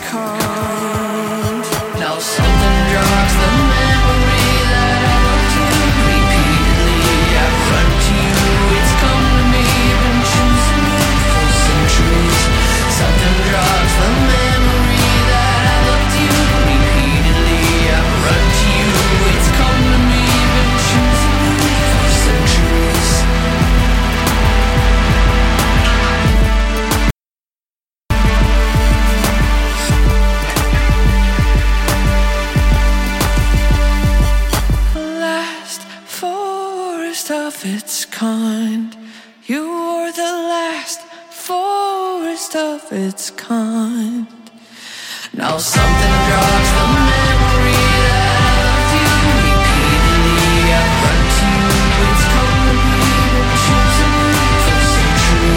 kind. Now something jogs the memory that I loved you repeatedly. I've run to you, it's come to me, been choosing you for centuries. Something jogs the memory that I loved you repeatedly. I've run to you, it's come to me, been choosing you for centuries. Of its kind, you were the last forest of its kind. Now something